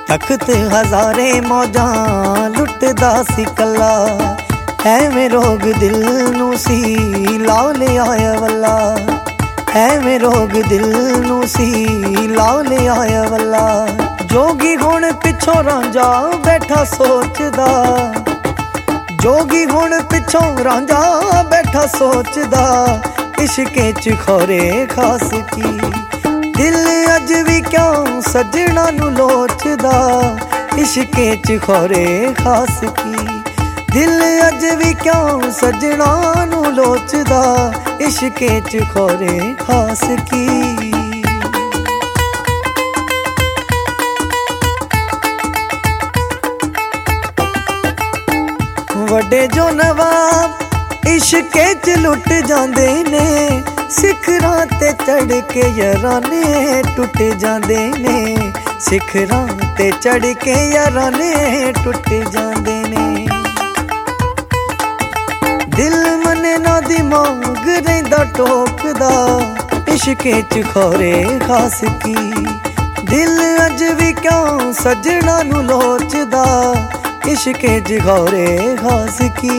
तख्त हजारे मौजा लुटदा सी कला, ऐवें रोग दिल नू सी ला ले आया वल्ला, ऐवें रोग दिल नू सी ला ले आया वल्ला। जोगी हुण पिछों रांझा बैठा सोचदा, जोगी हुण पिछों रांझा बैठा सोचदा, इश्के च खोरे खास की। दिल अज भी क्यों सजना नू लोचदा, इश्के च खोरे खास की। दिल अज भी क्यों सजना नू लोचदा, इश्के च खोरे खास की। वड्डे जो नवाब इश्के च लुट जांदे ने, सिखरां ते चढ़ के याराने टुट जांदे ने, सिखरां ते चढ़ के याराने टुट जांदे ने। दिल मने ना दिमाग रहिंदा टोकदा, इश्के च खोरे खास की। दिल अज भी क्यों सजना नू लोचदा, इश्के च खोरे खास की।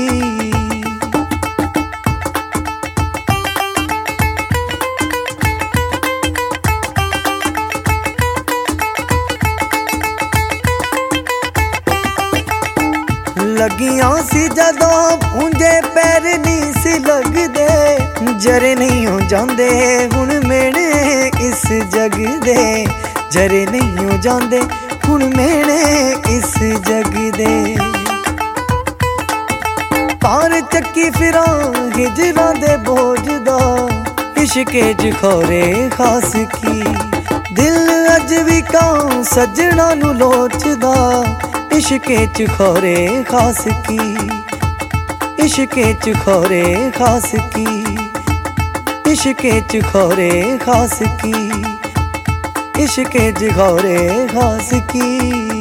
लगियां सी जदों पूंजे पैर नहीं सी लगदे, जरे नहीं हो जांदे हुण मेणे इस जग दे, जरे नहीं हो जांदे हुण मेणे इस जग दे। पार चक्की फिरां हिजरां दे बोझ दा, इश्के च खोरे खास की। दिल अज भी क्यों सजना नू लोचदा, इश्के च खोरे खास की। इश्के च खोरे खास की, इश्के च खोरे खास की, इश्के च खोरे खास की।